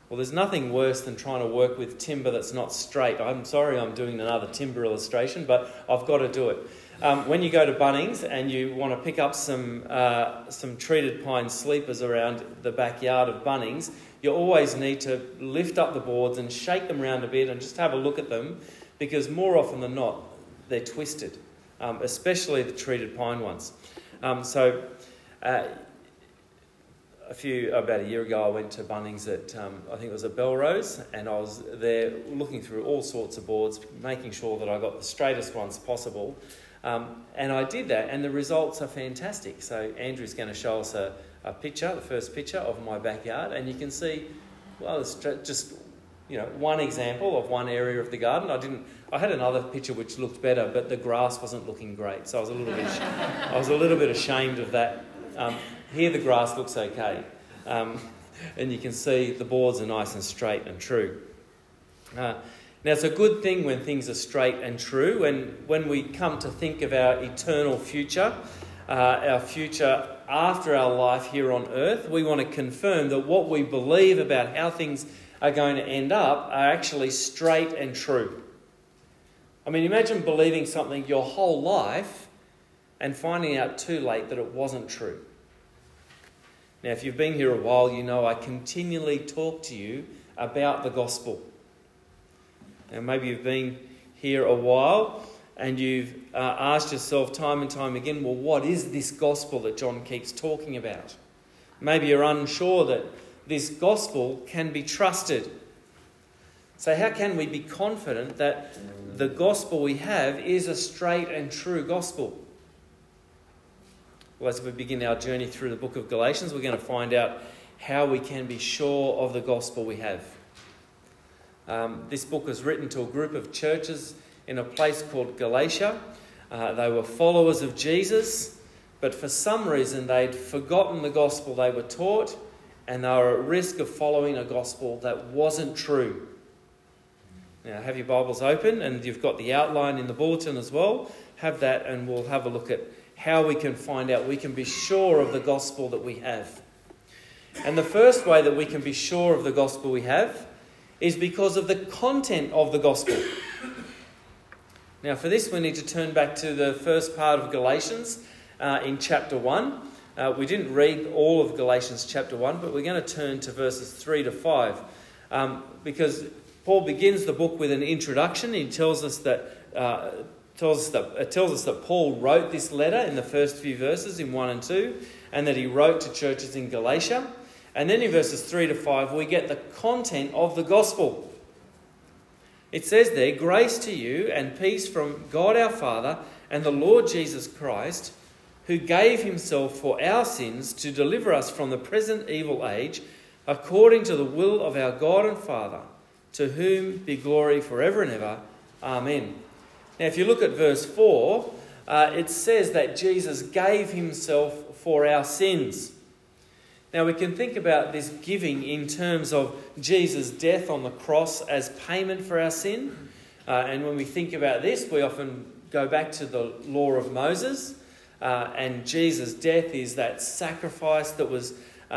Well, there's nothing worse than trying to work with timber that's not straight. I'm sorry I'm doing another timber illustration, but I've got to do it. When you go to Bunnings and you want to pick up some treated pine sleepers around the backyard of Bunnings, you always need to lift up the boards and shake them around a bit and just have a look at them, because more often than not, they're twisted, especially the treated pine ones. About a year ago, I went to Bunnings at, I think it was at Belrose, and I was there looking through all sorts of boards, making sure that I got the straightest ones possible. And I did that, and the results are fantastic. So Andrew's going to show us a picture, the first picture of my backyard, and you can see, well, it's just, one example of one area of the garden. I had another picture which looked better, but the grass wasn't looking great, so I was a little bit ashamed of that. Here the grass looks okay, and you can see the boards are nice and straight and true. Now, it's a good thing when things are straight and true, and when we come to think of our eternal future, our future after our life here on earth, we want to confirm that what we believe about how things are going to end up are actually straight and true. I mean, imagine believing something your whole life and finding out too late that it wasn't true. Now, if you've been here a while, you know I continually talk to you about the gospel. Now, maybe you've been here a while and you've asked yourself time and time again, well, what is this gospel that John keeps talking about? Maybe you're unsure that this gospel can be trusted. So how can we be confident that the gospel we have is a straight and true gospel? Well, as we begin our journey through the book of Galatians, we're going to find out how we can be sure of the gospel we have. This book was written to a group of churches in a place called Galatia. They were followers of Jesus, but for some reason they'd forgotten the gospel they were taught, and they were at risk of following a gospel that wasn't true. Now, have your Bibles open, and you've got the outline in the bulletin as well. Have that, and we'll have a look at how we can find out we can be sure of the gospel that we have. And the first way that we can be sure of the gospel we have is because of the content of the gospel. Now, for this, we need to turn back to the first part of Galatians in chapter 1. We didn't read all of Galatians chapter 1, but we're going to turn to verses 3 to 5 because Paul begins the book with an introduction. He tells us that Paul wrote this letter in the first few verses in 1 and 2, and that he wrote to churches in Galatia. And then in verses 3 to 5, we get the content of the gospel. It says there, "Grace to you and peace from God our Father and the Lord Jesus Christ, who gave himself for our sins to deliver us from the present evil age, according to the will of our God and Father, to whom be glory forever and ever. Amen." Now, if you look at verse 4, it says that Jesus gave himself for our sins. Now, we can think about this giving in terms of Jesus' death on the cross as payment for our sin. And when we think about this, we often go back to the law of Moses. And Jesus' death is that sacrifice that was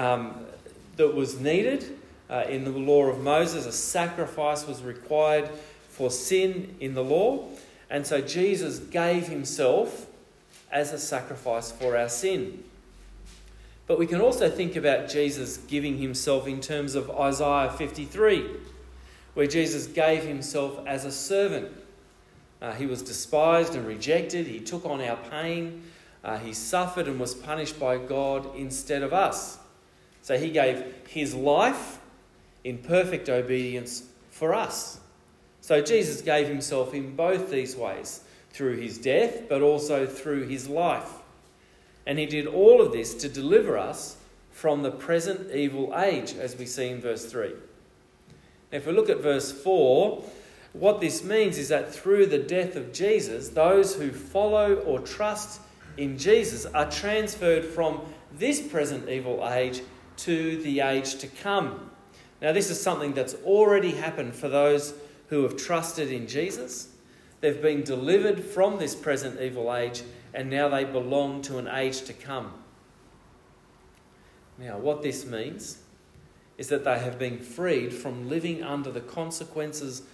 needed. In the law of Moses, a sacrifice was required for sin in the law. And so Jesus gave himself as a sacrifice for our sin. But we can also think about Jesus giving himself in terms of Isaiah 53, where Jesus gave himself as a servant. He was despised and rejected. He took on our pain. He suffered and was punished by God instead of us. So he gave his life in perfect obedience for us. So Jesus gave himself in both these ways, through his death, but also through his life. And he did all of this to deliver us from the present evil age, as we see in verse 3. Now, if we look at verse 4, what this means is that through the death of Jesus, those who follow or trust in Jesus are transferred from this present evil age to the age to come. Now, this is something that's already happened for those who have trusted in Jesus. They've been delivered from this present evil age, and now they belong to an age to come. Now, what this means is that they have been freed from living under the consequences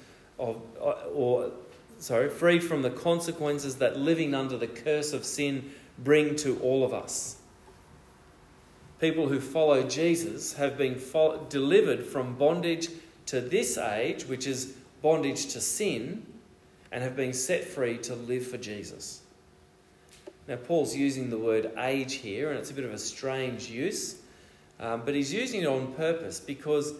freed from the consequences that living under the curse of sin bring to all of us. People who follow Jesus have been delivered from bondage to this age, which is bondage to sin, and have been set free to live for Jesus. Now, Paul's using the word age here, and it's a bit of a strange use, but he's using it on purpose because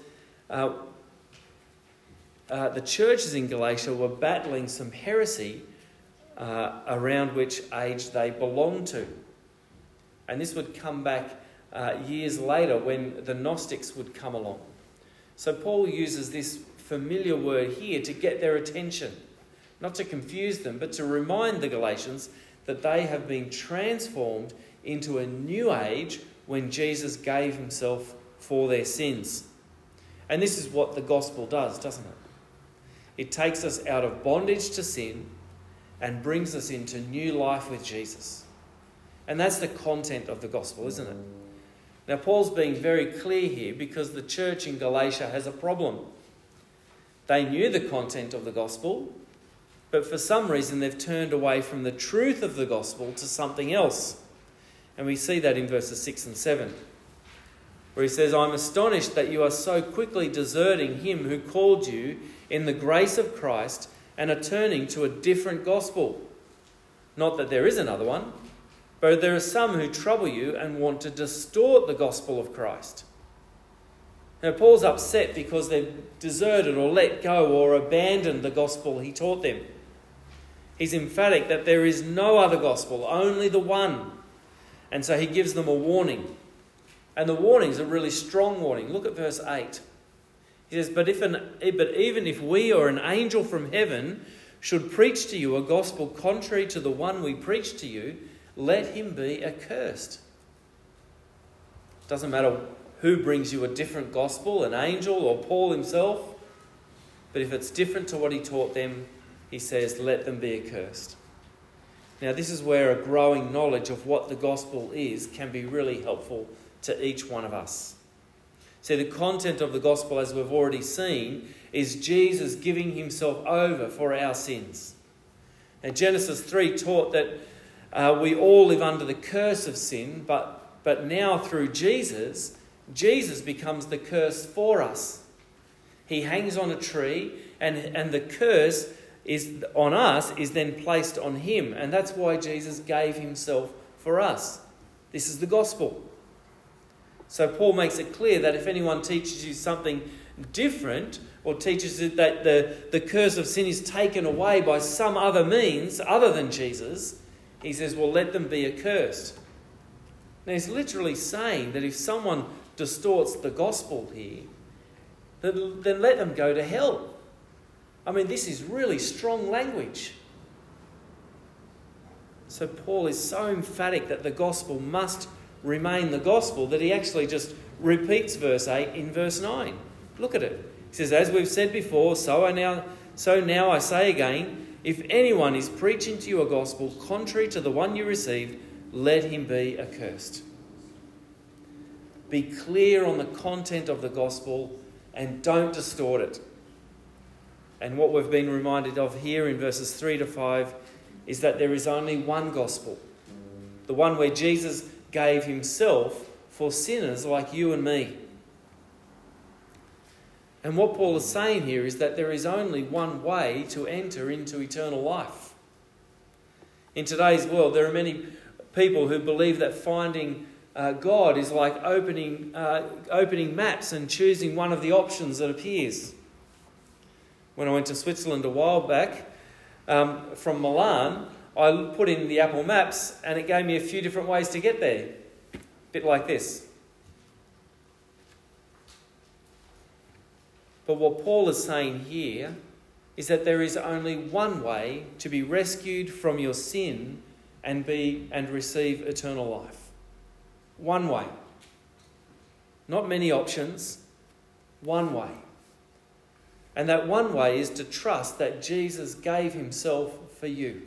the churches in Galatia were battling some heresy around which age they belonged to. And this would come back years later when the Gnostics would come along. So Paul uses this familiar word here to get their attention, not to confuse them, but to remind the Galatians that they have been transformed into a new age when Jesus gave himself for their sins. And this is what the gospel does, doesn't it? It takes us out of bondage to sin and brings us into new life with Jesus. And that's the content of the gospel, isn't it? Now, Paul's being very clear here because the church in Galatia has a problem. They knew the content of the gospel, but for some reason they've turned away from the truth of the gospel to something else. And we see that in verses 6 and 7, where he says, "I'm astonished that you are so quickly deserting him who called you in the grace of Christ and are turning to a different gospel. Not that there is another one, but there are some who trouble you and want to distort the gospel of Christ." Now, Paul's upset because they've deserted or let go or abandoned the gospel he taught them. He's emphatic that there is no other gospel, only the one. And so he gives them a warning. And the warning's a really strong warning. Look at verse 8. He says, but even if we or an angel from heaven should preach to you a gospel contrary to the one we preach to you, let him be accursed. Doesn't matter who brings you a different gospel, an angel or Paul himself. But if it's different to what he taught them, he says, let them be accursed. Now, this is where a growing knowledge of what the gospel is can be really helpful to each one of us. See, the content of the gospel, as we've already seen, is Jesus giving himself over for our sins. And Genesis 3 taught that we all live under the curse of sin, but now through Jesus becomes the curse for us. He hangs on a tree, and the curse is on us is then placed on him. And that's why Jesus gave himself for us. This is the gospel. So Paul makes it clear that if anyone teaches you something different, or teaches you that the curse of sin is taken away by some other means other than Jesus, he says, well, let them be accursed. Now, he's literally saying that if someone distorts the gospel here, then let them go to hell. I mean, this is really strong language. So Paul is so emphatic that the gospel must remain the gospel that he actually just repeats verse 8 in verse 9. Look at it. He says, as we've said before, so now I say again, if anyone is preaching to you a gospel contrary to the one you received, let him be accursed. Be clear on the content of the gospel and don't distort it. And what we've been reminded of here in verses 3 to 5 is that there is only one gospel. The one where Jesus gave himself for sinners like you and me. And what Paul is saying here is that there is only one way to enter into eternal life. In today's world, there are many people who believe that finding God is like opening maps and choosing one of the options that appears. When I went to Switzerland a while back, from Milan, I put in the Apple Maps and it gave me a few different ways to get there. A bit like this. But what Paul is saying here is that there is only one way to be rescued from your sin and receive eternal life. One way. Not many options. One way. And that one way is to trust that Jesus gave himself for you.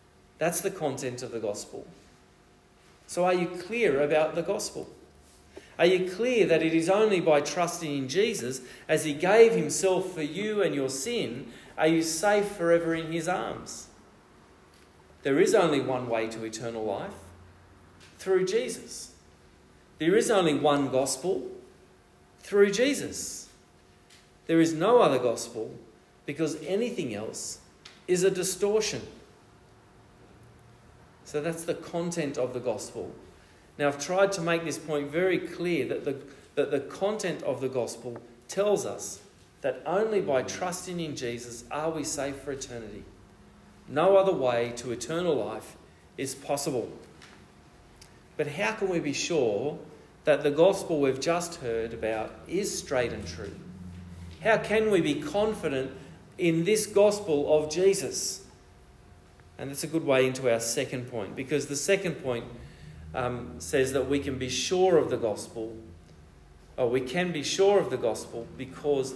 That's the content of the gospel. So are you clear about the gospel? Are you clear that it is only by trusting in Jesus, as he gave himself for you and your sin, are you safe forever in his arms? There is only one way to eternal life, through Jesus. There is only one gospel, through Jesus. There is no other gospel, because anything else is a distortion. So that's the content of the gospel. Now, I've tried to make this point very clear, that the content of the gospel tells us that only by trusting in Jesus are we safe for eternity. No other way to eternal life is possible. But how can we be sure that the gospel we've just heard about is straight and true? How can we be confident in this gospel of Jesus? And that's a good way into our second point, because the second point says that we can be sure of the gospel. We can be sure of the gospel because...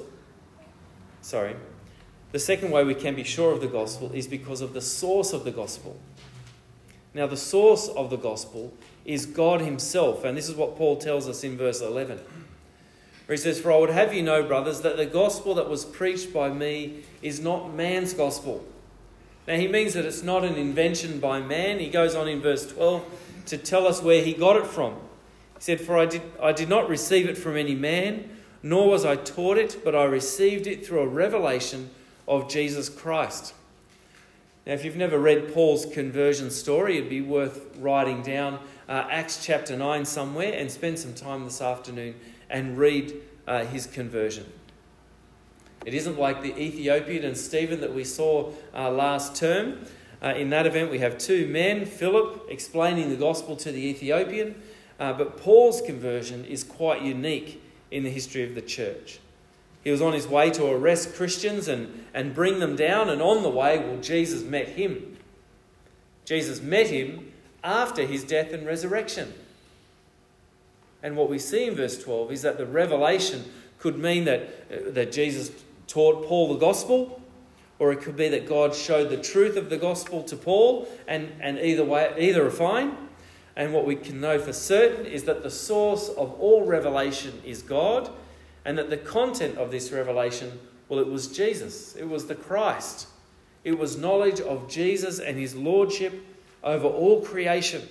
The second way we can be sure of the gospel is because of the source of the gospel. Now, the source of the gospel is God himself. And this is what Paul tells us in verse 11. Where he says, "For I would have you know, brothers, that the gospel that was preached by me is not man's gospel." Now, he means that it's not an invention by man. He goes on in verse 12 to tell us where he got it from. He said, "For I did not receive it from any man, nor was I taught it, but I received it through a revelation of Jesus Christ." Now, if you've never read Paul's conversion story, it'd be worth writing down Acts chapter 9 somewhere and spend some time this afternoon and read his conversion. It isn't like the Ethiopian and Stephen that we saw last term. In that event, we have two men, Philip explaining the gospel to the Ethiopian, but Paul's conversion is quite unique in the history of the church. He was on his way to arrest Christians and bring them down, and on the way, Jesus met him. Jesus met him after his death and resurrection. And what we see in verse 12 is that the revelation could mean that Jesus taught Paul the gospel, or it could be that God showed the truth of the gospel to Paul, and either are fine. And what we can know for certain is that the source of all revelation is God, and that the content of this revelation, it was Jesus. It was the Christ. It was knowledge of Jesus and his lordship over all creation.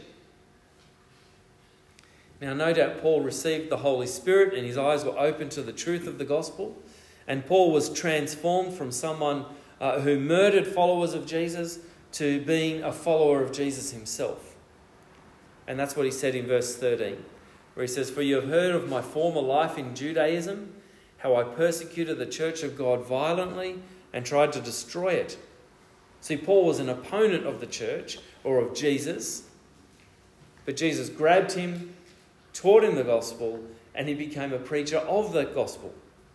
Now, no doubt Paul received the Holy Spirit and his eyes were open to the truth of the gospel. And Paul was transformed from someone who murdered followers of Jesus to being a follower of Jesus himself. And that's what he said in verse 13, where he says, "For you have heard of my former life in Judaism, how I persecuted the church of God violently and tried to destroy it." See, Paul was an opponent of the church, or of Jesus, but Jesus grabbed him, taught him the gospel, and he became a preacher of the gospel.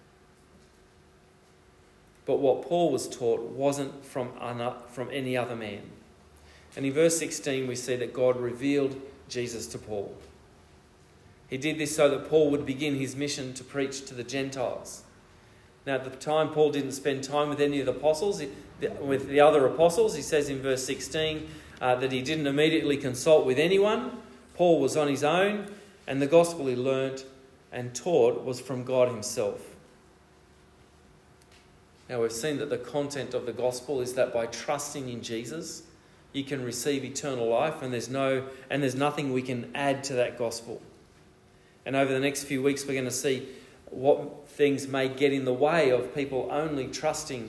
But what Paul was taught wasn't from any other man. And in verse 16 we see that God revealed Jesus to Paul. He did this so that Paul would begin his mission to preach to the Gentiles. Now, at the time, Paul didn't spend time with any of the apostles, with the other apostles. He says in verse 16 that he didn't immediately consult with anyone. Paul was on his own, and the gospel he learnt and taught was from God himself. Now, we've seen that the content of the gospel is that by trusting in Jesus, you can receive eternal life, and there's nothing we can add to that gospel. And over the next few weeks, we're going to see what things may get in the way of people only trusting,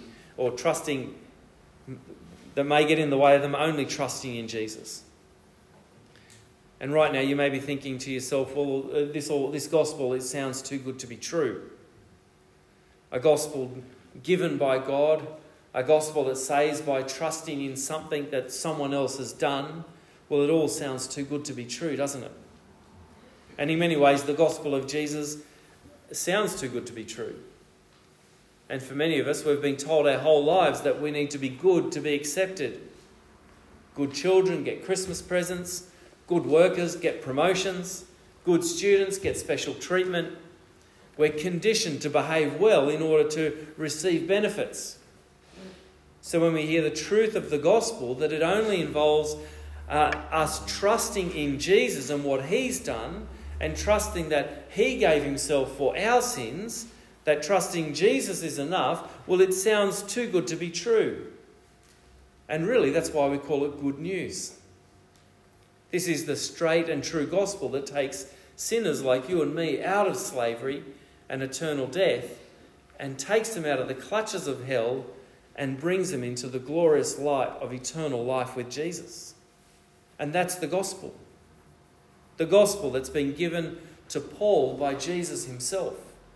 that may get in the way of them only trusting in Jesus. And right now, you may be thinking to yourself, well, this gospel, it sounds too good to be true. A gospel given by God, a gospel that saves by trusting in something that someone else has done. Well, it all sounds too good to be true, doesn't it? And in many ways, the gospel of Jesus sounds too good to be true. And for many of us, we've been told our whole lives that we need to be good to be accepted. Good children get Christmas presents. Good workers get promotions. Good students get special treatment. We're conditioned to behave well in order to receive benefits. So when we hear the truth of the gospel, that it only involves us trusting in Jesus and what he's done, and trusting that he gave himself for our sins, that trusting Jesus is enough, well, it sounds too good to be true. And really, that's why we call it good news. This is the straight and true gospel that takes sinners like you and me out of slavery and eternal death and takes them out of the clutches of hell and brings them into the glorious light of eternal life with Jesus. And that's the gospel. The gospel that's been given to Paul by Jesus himself.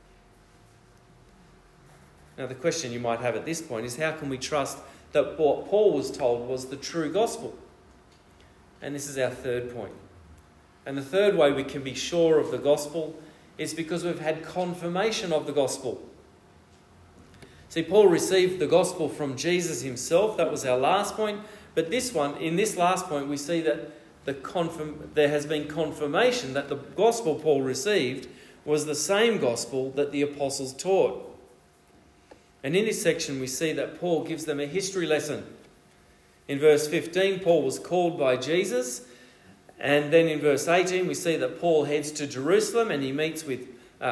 Now, the question you might have at this point is, how can we trust that what Paul was told was the true gospel? And this is our third point. And the third way we can be sure of the gospel is because we've had confirmation of the gospel. See, Paul received the gospel from Jesus himself. That was our last point. But in this last point, we see that there has been confirmation that the gospel Paul received was the same gospel that the apostles taught. And in this section, we see that Paul gives them a history lesson. In verse 15, Paul was called by Jesus. And then in verse 18, we see that Paul heads to Jerusalem and he meets with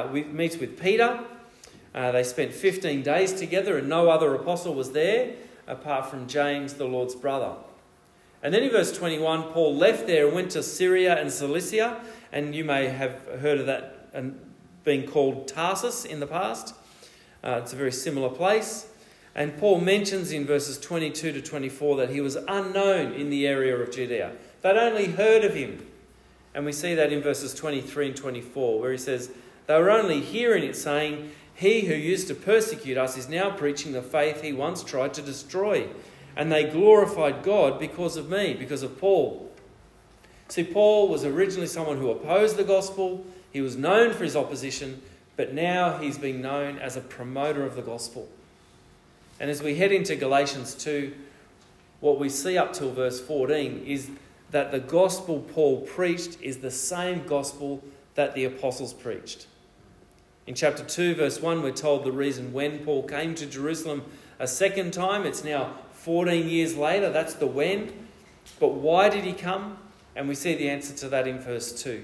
Peter. They spent 15 days together and no other apostle was there apart from James, the Lord's brother. And then in verse 21, Paul left there and went to Syria and Cilicia. And you may have heard of that and being called Tarsus in the past. It's a very similar place. And Paul mentions in verses 22 to 24 that he was unknown in the area of Judea. They'd only heard of him. And we see that in verses 23 and 24, where he says, they were only hearing it, saying, he who used to persecute us is now preaching the faith he once tried to destroy. And they glorified God because of me, because of Paul. See, Paul was originally someone who opposed the gospel. He was known for his opposition, but now he's being known as a promoter of the gospel. And as we head into Galatians 2, what we see up till verse 14 is that the gospel Paul preached is the same gospel that the apostles preached. In chapter 2, verse 1, we're told the reason when Paul came to Jerusalem a second time. It's now 14 years later. That's the when. But why did he come? And we see the answer to that in verse 2.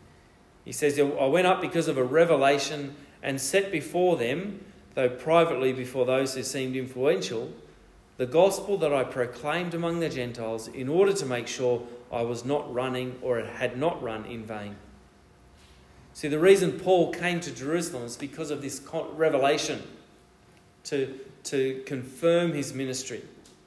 He says, I went up because of a revelation and set before them, though privately before those who seemed influential, the gospel that I proclaimed among the Gentiles in order to make sure I was not running or had not run in vain. See, the reason Paul came to Jerusalem is because of this revelation to confirm his ministry.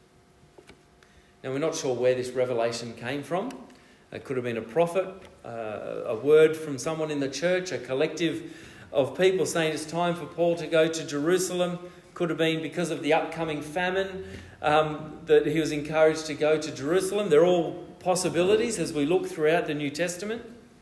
Now, we're not sure where this revelation came from. It could have been a prophet, a word from someone in the church, a collective of people saying it's time for Paul to go to Jerusalem. Could have been because of the upcoming famine that he was encouraged to go to Jerusalem. They're all possibilities as we look throughout the New Testament.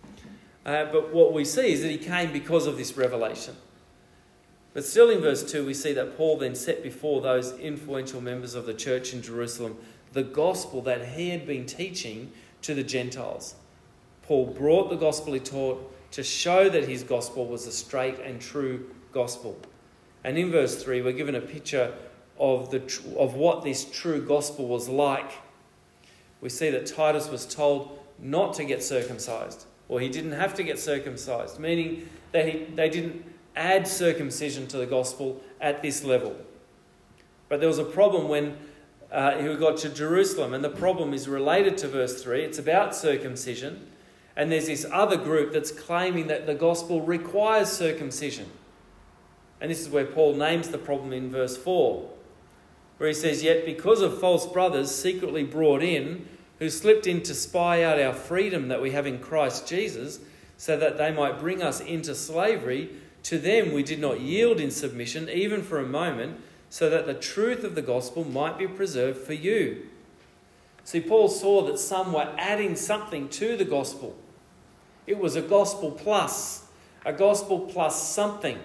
But what we see is that he came because of this revelation. But still in verse 2, we see that Paul then set before those influential members of the church in Jerusalem the gospel that he had been teaching to the Gentiles. Paul brought the gospel he taught to show that his gospel was a straight and true gospel. And in verse 3, we're given a picture of what this true gospel was like. We see that Titus was told not to get circumcised, or he didn't have to get circumcised, meaning that they didn't add circumcision to the gospel at this level. But there was a problem when he got to Jerusalem, and the problem is related to verse 3. It's about circumcision, and there's this other group that's claiming that the gospel requires circumcision. And this is where Paul names the problem in verse 4, where he says, yet because of false brothers secretly brought in, who slipped in to spy out our freedom that we have in Christ Jesus, so that they might bring us into slavery, to them we did not yield in submission, even for a moment, so that the truth of the gospel might be preserved for you. See, Paul saw that some were adding something to the gospel. It was a gospel plus something.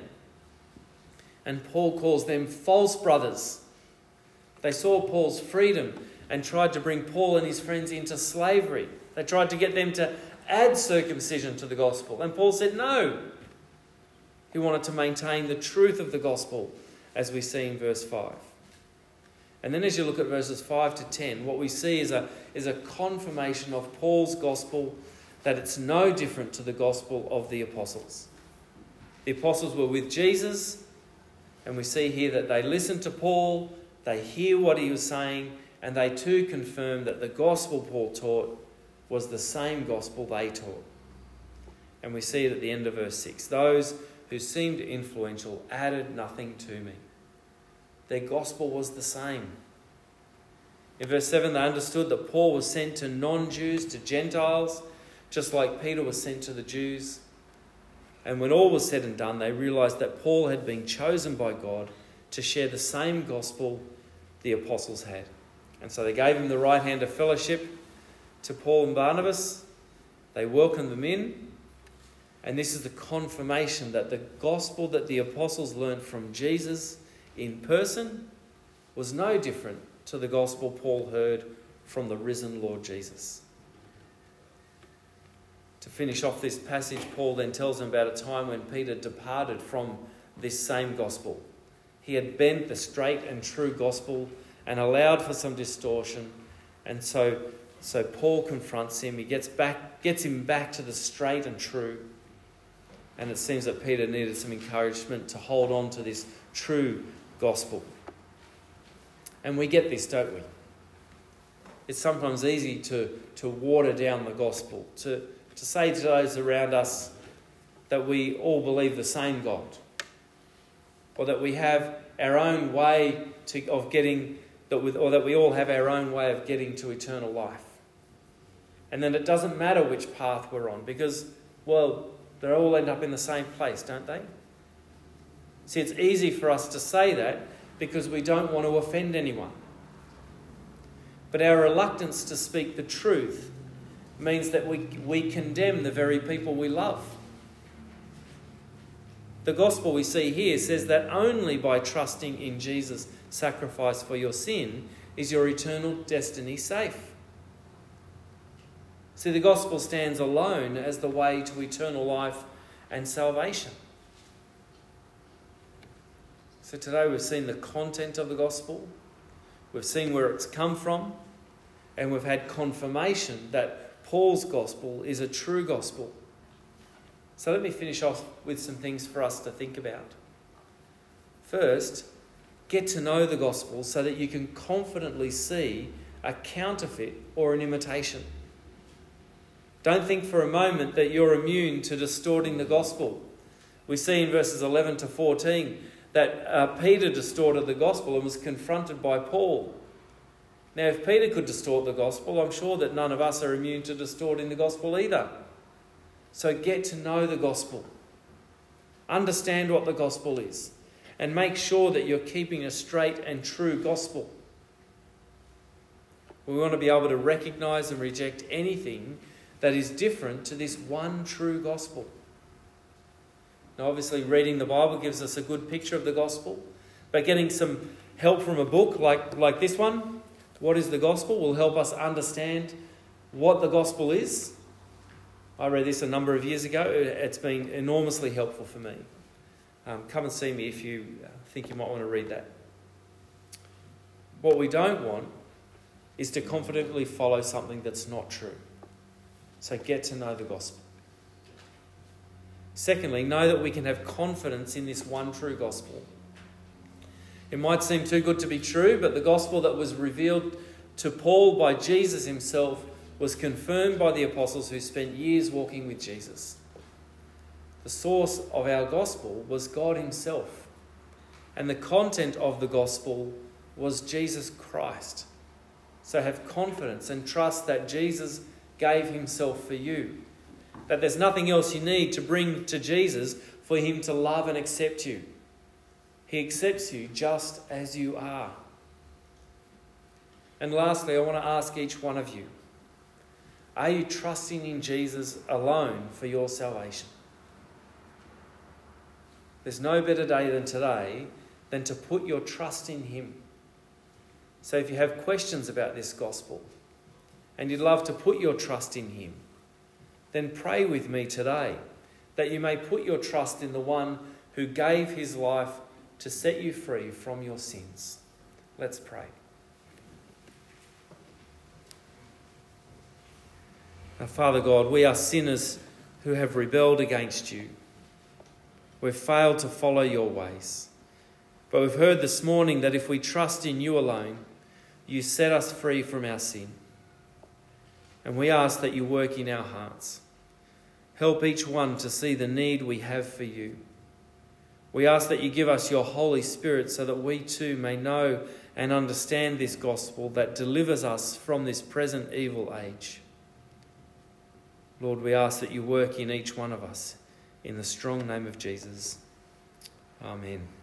And Paul calls them false brothers. They saw Paul's freedom and tried to bring Paul and his friends into slavery. They tried to get them to add circumcision to the gospel. And Paul said no. He wanted to maintain the truth of the gospel, as we see in verse 5. And then as you look at verses 5 to 10, what we see is a confirmation of Paul's gospel that it's no different to the gospel of the apostles. The apostles were with Jesus, and we see here that they listened to Paul, they hear what he was saying, and they too confirm that the gospel Paul taught was the same gospel they taught. And we see it at the end of verse 6. Those who seemed influential added nothing to me. Their gospel was the same. In verse 7, they understood that Paul was sent to non-Jews, to Gentiles, just like Peter was sent to the Jews. And when all was said and done, they realised that Paul had been chosen by God to share the same gospel the apostles had. And so they gave him the right hand of fellowship to Paul and Barnabas. They welcomed them in. And this is the confirmation that the gospel that the apostles learned from Jesus in person was no different to the gospel Paul heard from the risen Lord Jesus. To finish off this passage, Paul then tells them about a time when Peter departed from this same gospel. He had bent the straight and true gospel and allowed for some distortion. And so Paul confronts him. He gets him back to the straight and true. And it seems that Peter needed some encouragement to hold on to this true gospel. And we get this, don't we? It's sometimes easy to water down the gospel, to say to those around us that we all believe the same God, or that we have our own way of getting, or that we all have our own way of getting to eternal life. And then it doesn't matter which path we're on, because, well, they all end up in the same place, don't they? See, it's easy for us to say that because we don't want to offend anyone. But our reluctance to speak the truth means that we condemn the very people we love. The gospel we see here says that only by trusting in Jesus' sacrifice for your sin is your eternal destiny safe. See, the gospel stands alone as the way to eternal life and salvation. So today we've seen the content of the gospel, we've seen where it's come from, and we've had confirmation that Paul's gospel is a true gospel. So let me finish off with some things for us to think about. First, get to know the gospel so that you can confidently see a counterfeit or an imitation. Don't think for a moment that you're immune to distorting the gospel. We see in verses 11 to 14 that Peter distorted the gospel and was confronted by Paul. Now, if Peter could distort the gospel, I'm sure that none of us are immune to distorting the gospel either. So get to know the gospel. Understand what the gospel is. And make sure that you're keeping a straight and true gospel. We want to be able to recognise and reject anything that is different to this one true gospel. Now, obviously, reading the Bible gives us a good picture of the gospel, but getting some help from a book like this one, What is the Gospel, will help us understand what the gospel is. I read this a number of years ago. It's been enormously helpful for me. Come and see me if you think you might want to read that. What we don't want is to confidently follow something that's not true. So get to know the gospel. Secondly, know that we can have confidence in this one true gospel. It might seem too good to be true, but the gospel that was revealed to Paul by Jesus himself was confirmed by the apostles who spent years walking with Jesus. The source of our gospel was God himself, and the content of the gospel was Jesus Christ. So have confidence and trust that Jesus gave himself for you, that there's nothing else you need to bring to Jesus for him to love and accept you. He accepts you just as you are. And lastly, I want to ask each one of you, are you trusting in Jesus alone for your salvation? There's no better day than today than to put your trust in him. So if you have questions about this gospel and you'd love to put your trust in him, then pray with me today that you may put your trust in the one who gave his life to set you free from your sins. Let's pray. Father God, we are sinners who have rebelled against you. We've failed to follow your ways. But we've heard this morning that if we trust in you alone, you set us free from our sin. And we ask that you work in our hearts. Help each one to see the need we have for you. We ask that you give us your Holy Spirit so that we too may know and understand this gospel that delivers us from this present evil age. Lord, we ask that you work in each one of us. In the strong name of Jesus. Amen.